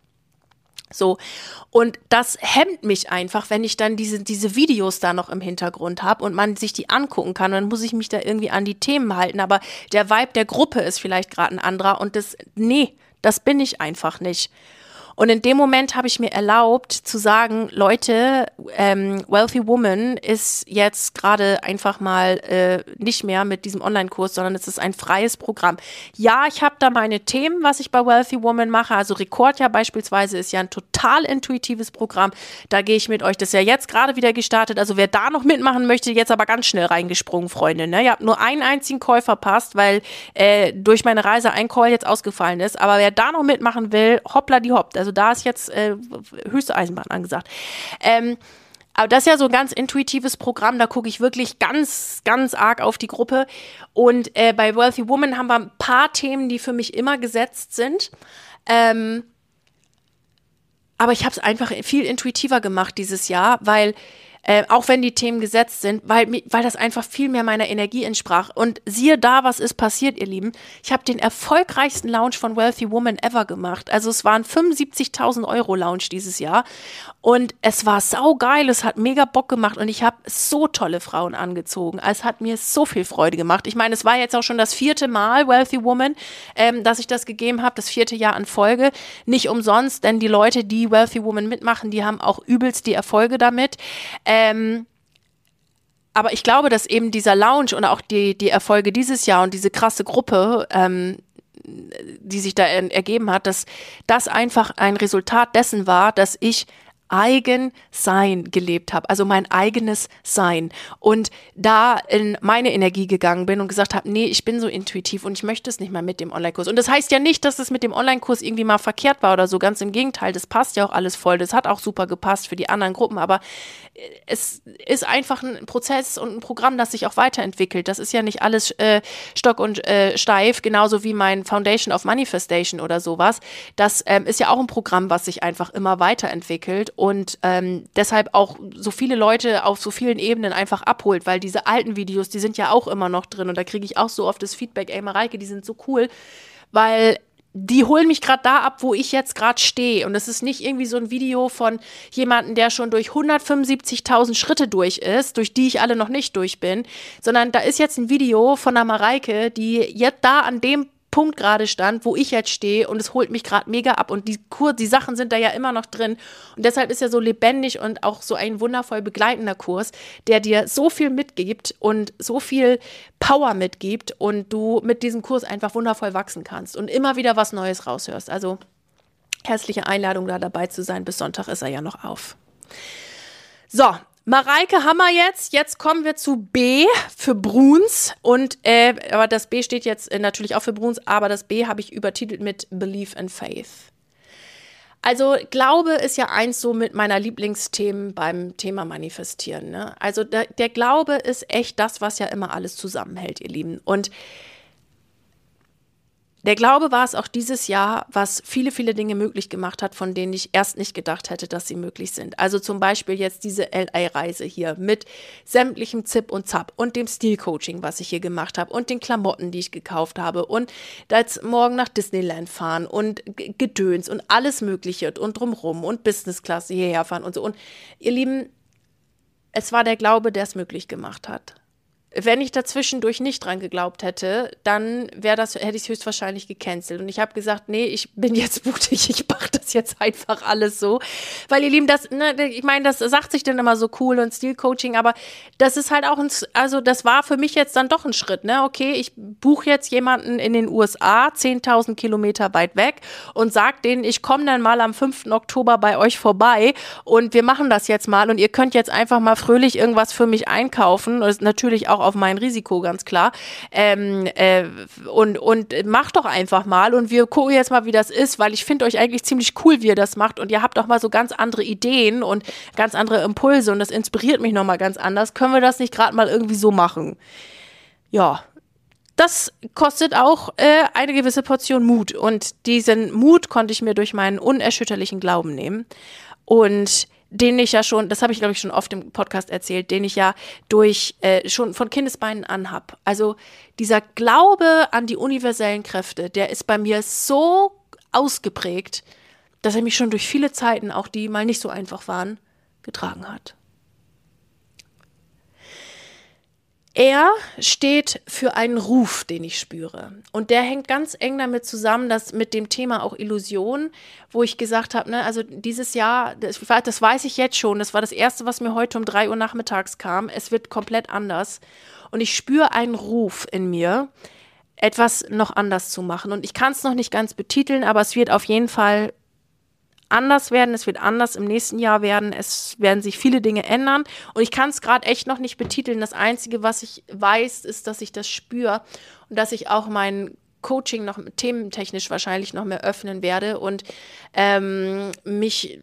So, und das hemmt mich einfach, wenn ich dann diese, diese Videos da noch im Hintergrund habe und man sich die angucken kann, dann muss ich mich da irgendwie an die Themen halten, aber der Vibe der Gruppe ist vielleicht gerade ein anderer und das, nee, das bin ich einfach nicht. Und in dem Moment habe ich mir erlaubt zu sagen, Leute, ähm, Wealthy Woman ist jetzt gerade einfach mal äh, nicht mehr mit diesem Online-Kurs, sondern es ist ein freies Programm. Ja, ich habe da meine Themen, was ich bei Wealthy Woman mache. Also Rekordia beispielsweise ist ja ein total intuitives Programm. Da gehe ich mit euch, das ist ja jetzt gerade wieder gestartet. Also wer da noch mitmachen möchte, jetzt aber ganz schnell reingesprungen, Freunde. Ne? Ihr habt nur einen einzigen Call verpasst, weil äh, durch meine Reise ein Call jetzt ausgefallen ist. Aber wer da noch mitmachen will, hoppla die hopp. Also da ist jetzt äh, höchste Eisenbahn angesagt. Ähm, aber das ist ja so ein ganz intuitives Programm, da gucke ich wirklich ganz, ganz arg auf die Gruppe. Und äh, bei Wealthy Woman haben wir ein paar Themen, die für mich immer gesetzt sind. Ähm, aber ich habe es einfach viel intuitiver gemacht dieses Jahr, weil Äh, auch wenn die Themen gesetzt sind, weil, weil das einfach viel mehr meiner Energie entsprach. Und siehe da, was ist passiert, ihr Lieben. Ich habe den erfolgreichsten Launch von Wealthy Woman ever gemacht. Also es waren fünfundsiebzigtausend Euro Launch dieses Jahr. Und es war saugeil, es hat mega Bock gemacht und ich habe so tolle Frauen angezogen. Es hat mir so viel Freude gemacht. Ich meine, es war jetzt auch schon das vierte Mal Wealthy Woman, ähm, dass ich das gegeben habe, das vierte Jahr in Folge. Nicht umsonst, denn die Leute, die Wealthy Woman mitmachen, die haben auch übelst die Erfolge damit. Ähm, aber ich glaube, dass eben dieser Launch und auch die, die Erfolge dieses Jahr und diese krasse Gruppe, ähm, die sich da er- ergeben hat, dass das einfach ein Resultat dessen war, dass ich Eigensein gelebt habe, also mein eigenes Sein und da in meine Energie gegangen bin und gesagt habe, nee, ich bin so intuitiv und ich möchte es nicht mal mit dem Online-Kurs. Und das heißt ja nicht, dass es mit dem Online-Kurs irgendwie mal verkehrt war oder so, ganz im Gegenteil, das passt ja auch alles voll, das hat auch super gepasst für die anderen Gruppen, aber es ist einfach ein Prozess und ein Programm, das sich auch weiterentwickelt. Das ist ja nicht alles äh, stock und äh, steif, genauso wie mein Foundation of Manifestation oder sowas. Das ähm, ist ja auch ein Programm, was sich einfach immer weiterentwickelt und ähm, deshalb auch so viele Leute auf so vielen Ebenen einfach abholt, weil diese alten Videos, die sind ja auch immer noch drin und da kriege ich auch so oft das Feedback, ey Mareike, die sind so cool, weil die holen mich gerade da ab, wo ich jetzt gerade stehe. Und es ist nicht irgendwie so ein Video von jemandem, der schon durch hundertfünfundsiebzigtausend Schritte durch ist, durch die ich alle noch nicht durch bin, sondern da ist jetzt ein Video von der Mareike, die jetzt da an dem Punkt gerade stand, wo ich jetzt stehe, und es holt mich gerade mega ab, und die Kurs, die Sachen sind da ja immer noch drin, und deshalb ist er so lebendig und auch so ein wundervoll begleitender Kurs, der dir so viel mitgibt und so viel Power mitgibt und du mit diesem Kurs einfach wundervoll wachsen kannst und immer wieder was Neues raushörst. Also herzliche Einladung, da dabei zu sein. Bis Sonntag ist er ja noch auf. So, Mareike haben wir jetzt. Jetzt kommen wir zu B für Bruns. Und, äh, aber das B steht jetzt äh, natürlich auch für Bruns, aber das B habe ich übertitelt mit Belief and Faith. Also Glaube ist ja eins so mit meiner Lieblingsthemen beim Thema Manifestieren. Ne? Also der, der Glaube ist echt das, was ja immer alles zusammenhält, ihr Lieben. Und der Glaube war es auch dieses Jahr, was viele, viele Dinge möglich gemacht hat, von denen ich erst nicht gedacht hätte, dass sie möglich sind. Also zum Beispiel jetzt diese L A-Reise hier mit sämtlichem Zip und Zap und dem Stilcoaching, was ich hier gemacht habe, und den Klamotten, die ich gekauft habe, und jetzt morgen nach Disneyland fahren und Gedöns und alles Mögliche und drumrum und Business-Klasse hierher fahren und so. Und ihr Lieben, es war der Glaube, der es möglich gemacht hat. Wenn ich dazwischendurch nicht dran geglaubt hätte, dann wäre das, hätte ich es höchstwahrscheinlich gecancelt. Und ich habe gesagt, nee, ich bin jetzt mutig, ich mache das jetzt einfach alles so. Weil ihr Lieben, das, ne, ich meine, das sagt sich dann immer so cool und Stilcoaching, aber das ist halt auch ein, also das war für mich jetzt dann doch ein Schritt, ne? Okay, ich buche jetzt jemanden in den U S A, zehntausend Kilometer weit weg, und sag denen, ich komme dann mal am fünften Oktober bei euch vorbei und wir machen das jetzt mal, und ihr könnt jetzt einfach mal fröhlich irgendwas für mich einkaufen. Das ist natürlich auch auf mein Risiko, ganz klar. Ähm, äh, und, und macht doch einfach mal, und wir gucken jetzt mal, wie das ist, weil ich finde euch eigentlich ziemlich cool, wie ihr das macht, und ihr habt auch mal so ganz andere Ideen und ganz andere Impulse, und das inspiriert mich nochmal ganz anders. Können wir das nicht gerade mal irgendwie so machen? Ja, das kostet auch äh, eine gewisse Portion Mut, und diesen Mut konnte ich mir durch meinen unerschütterlichen Glauben nehmen, und den ich ja schon, das habe ich glaube ich schon oft im Podcast erzählt, den ich ja durch äh, schon von Kindesbeinen an habe. Also dieser Glaube an die universellen Kräfte, der ist bei mir so ausgeprägt, dass er mich schon durch viele Zeiten, auch die mal nicht so einfach waren, getragen hat. Er steht für einen Ruf, den ich spüre. Und der hängt ganz eng damit zusammen, dass mit dem Thema auch Illusion, wo ich gesagt habe, ne, also dieses Jahr, das, das weiß ich jetzt schon, das war das Erste, was mir heute um drei Uhr nachmittags kam. Es wird komplett anders. Und ich spüre einen Ruf in mir, etwas noch anders zu machen. Und ich kann es noch nicht ganz betiteln, aber es wird auf jeden Fall anders werden, es wird anders im nächsten Jahr werden, es werden sich viele Dinge ändern, und ich kann es gerade echt noch nicht betiteln. Das Einzige, was ich weiß, ist, dass ich das spüre und dass ich auch mein Coaching noch thementechnisch wahrscheinlich noch mehr öffnen werde und ähm, mich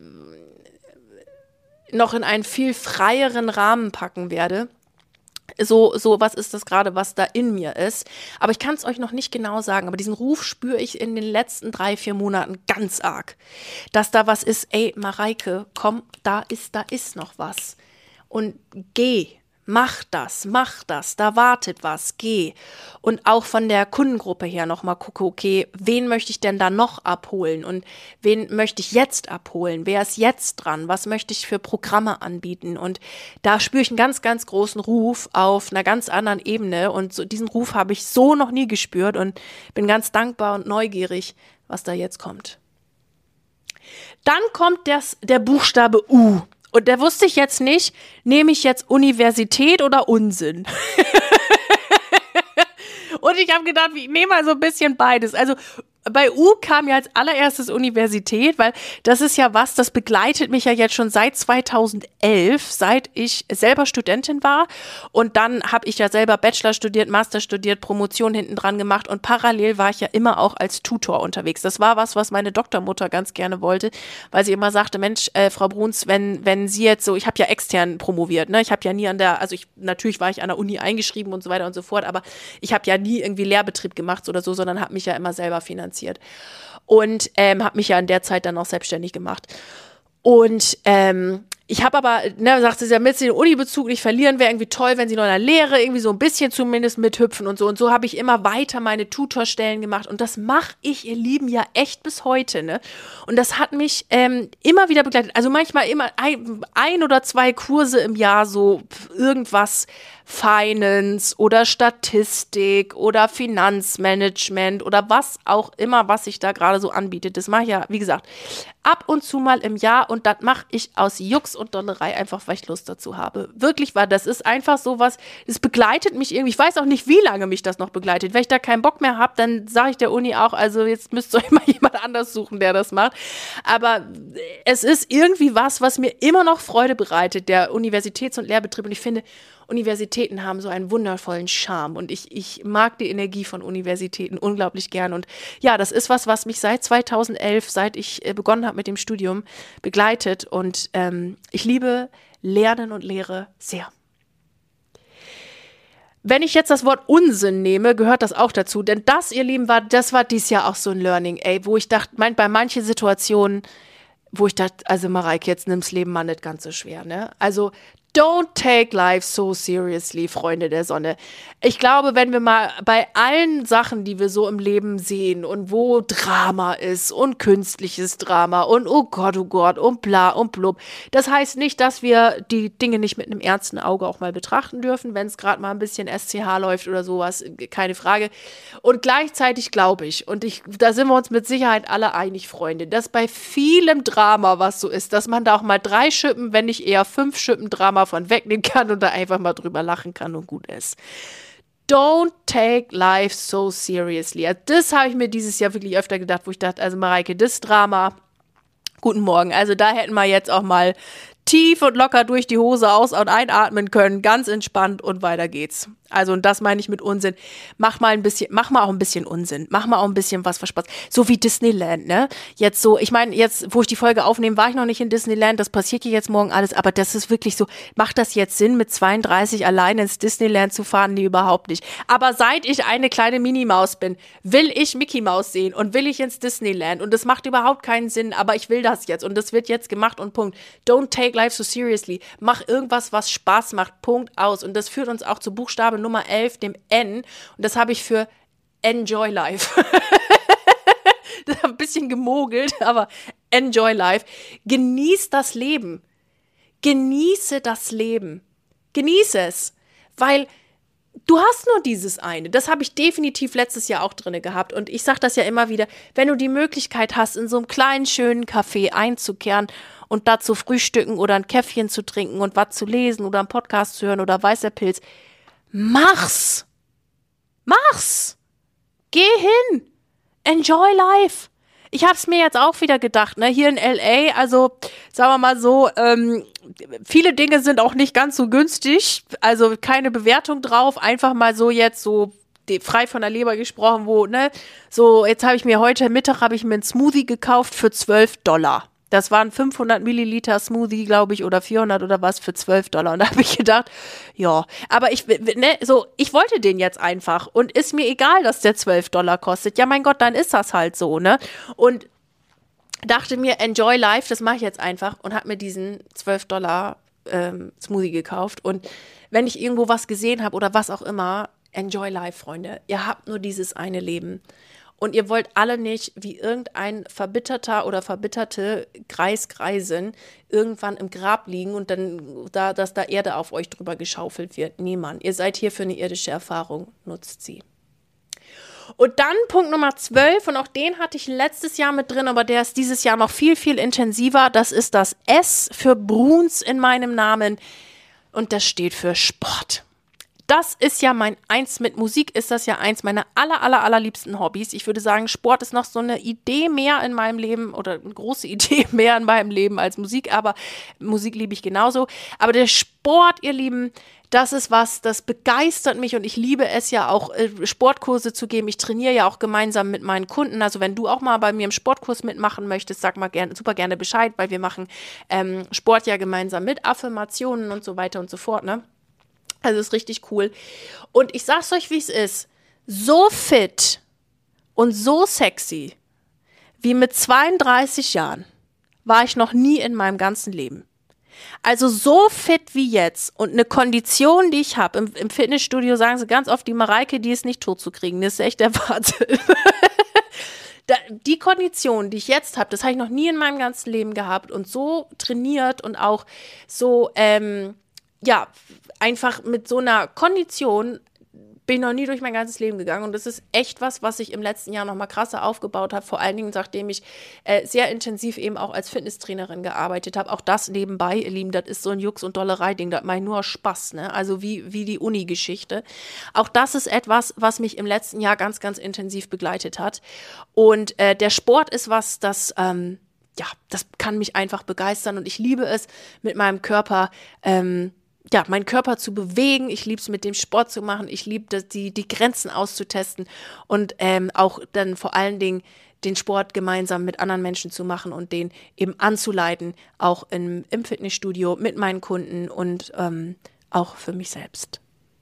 noch in einen viel freieren Rahmen packen werde. So, so was ist das gerade, was da in mir ist. Aber ich kann es euch noch nicht genau sagen. Aber diesen Ruf spüre ich in den letzten drei, vier Monaten ganz arg. Dass da was ist, ey, Mareike, komm, da ist, da ist noch was. Und geh. Mach das, mach das, da wartet was, geh. Und auch von der Kundengruppe her nochmal gucke, okay, wen möchte ich denn da noch abholen und wen möchte ich jetzt abholen? Wer ist jetzt dran? Was möchte ich für Programme anbieten? Und da spüre ich einen ganz, ganz großen Ruf auf einer ganz anderen Ebene, und so, diesen Ruf habe ich so noch nie gespürt, und bin ganz dankbar und neugierig, was da jetzt kommt. Dann kommt das, der Buchstabe U. Und da wusste ich jetzt nicht, nehme ich jetzt Universität oder Unsinn? Und ich habe gedacht, ich nehme mal so ein bisschen beides. Also bei U kam ja als allererstes Universität, weil das ist ja was, das begleitet mich ja jetzt schon seit zweitausendelf, seit ich selber Studentin war. Und dann habe ich ja selber Bachelor studiert, Master studiert, Promotion hinten dran gemacht, und parallel war ich ja immer auch als Tutor unterwegs. Das war was, was meine Doktormutter ganz gerne wollte, weil sie immer sagte, Mensch, äh, Frau Bruns, wenn wenn Sie jetzt so, ich habe ja extern promoviert, ne? Ich habe ja nie an der, also ich natürlich war ich an der Uni eingeschrieben und so weiter und so fort, aber ich habe ja nie irgendwie Lehrbetrieb gemacht oder so, sondern habe mich ja immer selber finanziert. Und ähm, habe mich ja in der Zeit dann auch selbstständig gemacht. Und ähm, ich habe aber, ne, sagt sie, damit sie den Uni-Bezug nicht verlieren, wäre irgendwie toll, wenn sie noch in der Lehre irgendwie so ein bisschen zumindest mithüpfen und so. Und so habe ich immer weiter meine Tutorstellen gemacht. Und das mache ich, ihr Lieben, ja echt bis heute, ne? Und das hat mich ähm, immer wieder begleitet. Also manchmal immer ein, ein oder zwei Kurse im Jahr, so irgendwas Finance oder Statistik oder Finanzmanagement oder was auch immer, was sich da gerade so anbietet. Das mache ich ja, wie gesagt, ab und zu mal im Jahr und das mache ich aus Jux und Dollerei einfach, weil ich Lust dazu habe. Wirklich, weil das ist einfach sowas, es begleitet mich irgendwie. Ich weiß auch nicht, wie lange mich das noch begleitet. Wenn ich da keinen Bock mehr habe, dann sage ich der Uni auch, also jetzt müsst ihr euch mal jemand anders suchen, der das macht. Aber es ist irgendwie was, was mir immer noch Freude bereitet, der Universitäts- und Lehrbetrieb. Und ich finde, Universitäten haben so einen wundervollen Charme und ich, ich mag die Energie von Universitäten unglaublich gern. Und ja, das ist was, was mich seit zweitausendelf, seit ich äh, begonnen habe mit dem Studium, begleitet. Und ähm, ich liebe Lernen und Lehre sehr. Wenn ich jetzt das Wort Unsinn nehme, gehört das auch dazu. Denn das, ihr Lieben, war, das war dieses Jahr auch so ein Learning, ey, wo ich dachte, mein, bei manchen Situationen, wo ich dachte, also Mareike, jetzt nimm's Leben mal nicht ganz so schwer, ne? Also don't take life so seriously, Freunde der Sonne. Ich glaube, wenn wir mal bei allen Sachen, die wir so im Leben sehen und wo Drama ist und künstliches Drama und oh Gott, oh Gott und bla und blub, das heißt nicht, dass wir die Dinge nicht mit einem ernsten Auge auch mal betrachten dürfen, wenn es gerade mal ein bisschen S C H läuft oder sowas, keine Frage. Und gleichzeitig glaube ich, und ich, da sind wir uns mit Sicherheit alle einig, Freunde, dass bei vielem Drama, was so ist, dass man da auch mal drei Schippen, wenn nicht eher fünf Schippen Drama von wegnehmen kann und da einfach mal drüber lachen kann und gut ist. Don't take life so seriously. Also das habe ich mir dieses Jahr wirklich öfter gedacht, wo ich dachte, also Mareike, das Drama, guten Morgen. Also da hätten wir jetzt auch mal tief und locker durch die Hose aus- und einatmen können, ganz entspannt und weiter geht's. Also, und das meine ich mit Unsinn. Mach mal ein bisschen, mach mal auch ein bisschen Unsinn. Mach mal auch ein bisschen was für Spaß. So wie Disneyland, ne? Jetzt so, ich meine, jetzt, wo ich die Folge aufnehme, war ich noch nicht in Disneyland. Das passiert hier jetzt morgen alles. Aber das ist wirklich so, macht das jetzt Sinn, mit zweiunddreißig allein ins Disneyland zu fahren? Nee, überhaupt nicht. Aber seit ich eine kleine Minimaus bin, will ich Mickey Maus sehen und will ich ins Disneyland. Und das macht überhaupt keinen Sinn, aber ich will das jetzt. Und das wird jetzt gemacht und Punkt. Don't take life so seriously. Mach irgendwas, was Spaß macht. Punkt, aus. Und das führt uns auch zu Buchstabe Nummer elf, dem N. Und das habe ich für Enjoy Life. Das habe ein bisschen gemogelt, aber Enjoy Life. Genieß das Leben. Genieße das Leben. Genieße es. Weil du hast nur dieses eine. Das habe ich definitiv letztes Jahr auch drin gehabt. Und ich sage das ja immer wieder, wenn du die Möglichkeit hast, in so einem kleinen, schönen Café einzukehren und da zu frühstücken oder ein Käffchen zu trinken und was zu lesen oder einen Podcast zu hören oder weiß der Pilz, mach's. Mach's. Geh hin. Enjoy life. Ich habe es mir jetzt auch wieder gedacht, ne, hier in L A, also sagen wir mal so, ähm, viele Dinge sind auch nicht ganz so günstig, also keine Bewertung drauf, einfach mal so jetzt so die, frei von der Leber gesprochen, wo, ne, so jetzt habe ich mir heute Mittag, habe ich mir einen Smoothie gekauft für zwölf Dollar. Das waren fünfhundert Milliliter Smoothie, glaube ich, oder vierhundert oder was für zwölf Dollar. Und da habe ich gedacht, ja, aber ich, ne, so, ich wollte den jetzt einfach. Und ist mir egal, dass der zwölf Dollar kostet. Ja, mein Gott, dann ist das halt so, ne? Und dachte mir, enjoy life, das mache ich jetzt einfach. Und habe mir diesen zwölf Dollar ähm, Smoothie gekauft. Und wenn ich irgendwo was gesehen habe oder was auch immer, enjoy life, Freunde. Ihr habt nur dieses eine Leben. Und ihr wollt alle nicht wie irgendein verbitterter oder verbitterte Greis, Greisin irgendwann im Grab liegen und dann, da, dass da Erde auf euch drüber geschaufelt wird. Niemand. Ihr seid hier für eine irdische Erfahrung. Nutzt sie. Und dann Punkt Nummer zwölf, und auch den hatte ich letztes Jahr mit drin, aber der ist dieses Jahr noch viel, viel intensiver. Das ist das S für Bruns in meinem Namen. Und das steht für Sport. Das ist ja mein eins, mit Musik ist das ja eins meiner aller, aller, allerliebsten Hobbys. Ich würde sagen, Sport ist noch so eine Idee mehr in meinem Leben oder eine große Idee mehr in meinem Leben als Musik, aber Musik liebe ich genauso. Aber der Sport, ihr Lieben, das ist was, das begeistert mich und ich liebe es ja auch, Sportkurse zu geben. Ich trainiere ja auch gemeinsam mit meinen Kunden. Also wenn du auch mal bei mir im Sportkurs mitmachen möchtest, sag mal gerne, super gerne Bescheid, weil wir machen ähm, Sport ja gemeinsam mit Affirmationen und so weiter und so fort, ne? Also ist richtig cool. Und ich sag's euch, wie es ist. So fit und so sexy wie mit zweiunddreißig Jahren war ich noch nie in meinem ganzen Leben. Also so fit wie jetzt und eine Kondition, die ich habe, im, im Fitnessstudio sagen sie ganz oft, die Mareike, die ist nicht tot zu kriegen, das ist echt der Wahnsinn. Da, die Kondition, die ich jetzt habe, das habe ich noch nie in meinem ganzen Leben gehabt und so trainiert und auch so, ähm, ja, einfach mit so einer Kondition bin ich noch nie durch mein ganzes Leben gegangen und das ist echt was, was ich im letzten Jahr noch mal krasser aufgebaut habe, vor allen Dingen, nachdem ich äh, sehr intensiv eben auch als Fitnesstrainerin gearbeitet habe. Auch das nebenbei, ihr Lieben, das ist so ein Jux- und Dollerei-Ding, das mache ich nur Spaß, ne? Also wie, wie die Uni-Geschichte. Auch das ist etwas, was mich im letzten Jahr ganz, ganz intensiv begleitet hat und äh, der Sport ist was, das, ähm, ja, das kann mich einfach begeistern und ich liebe es, mit meinem Körper, ähm, ja, meinen Körper zu bewegen, ich liebe es, mit dem Sport zu machen, ich liebe die, die Grenzen auszutesten und ähm, auch dann vor allen Dingen den Sport gemeinsam mit anderen Menschen zu machen und den eben anzuleiten, auch im, im Fitnessstudio mit meinen Kunden und ähm, auch für mich selbst.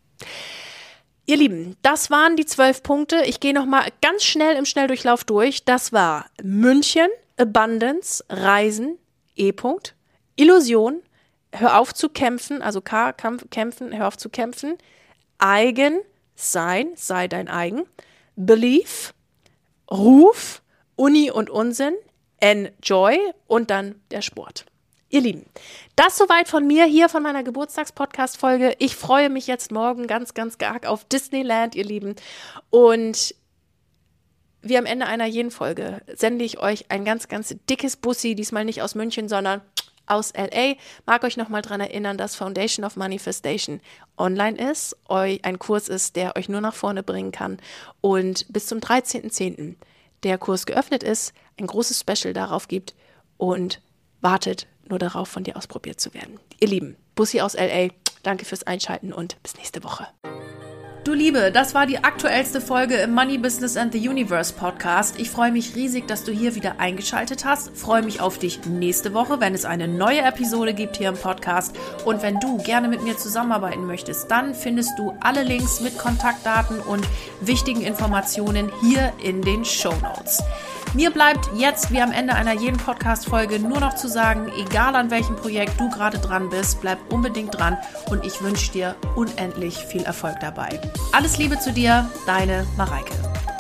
Ihr Lieben, das waren die zwölf Punkte. Ich gehe nochmal ganz schnell im Schnelldurchlauf durch. Das war München, Abundance, Reisen, E-Punkt, Illusion, hör auf zu kämpfen, also K, Kampf, kämpfen, hör auf zu kämpfen. Eigen, sein, sei dein eigen. Belief, Ruf, Uni und Unsinn. Enjoy und dann der Sport. Ihr Lieben, das soweit von mir hier von meiner Geburtstags-Podcast-Folge. Ich freue mich jetzt morgen ganz, ganz arg auf Disneyland, ihr Lieben. Und wie am Ende einer jeden Folge sende ich euch ein ganz, ganz dickes Bussi, diesmal nicht aus München, sondern aus L A. Mag euch nochmal daran erinnern, dass Foundation of Manifestation online ist, euch ein Kurs ist, der euch nur nach vorne bringen kann und bis zum dreizehnten zehnten der Kurs geöffnet ist, ein großes Special darauf gibt und wartet nur darauf, von dir ausprobiert zu werden. Ihr Lieben, Bussi aus L A, danke fürs Einschalten und bis nächste Woche. Du Liebe, das war die aktuellste Folge im Money Business and the Universe Podcast. Ich freue mich riesig, dass du hier wieder eingeschaltet hast. Freue mich auf dich nächste Woche, wenn es eine neue Episode gibt hier im Podcast. Und wenn du gerne mit mir zusammenarbeiten möchtest, dann findest du alle Links mit Kontaktdaten und wichtigen Informationen hier in den Shownotes. Mir bleibt jetzt, wie am Ende einer jeden Podcast-Folge, nur noch zu sagen, egal an welchem Projekt du gerade dran bist, bleib unbedingt dran und ich wünsche dir unendlich viel Erfolg dabei. Alles Liebe zu dir, deine Mareike.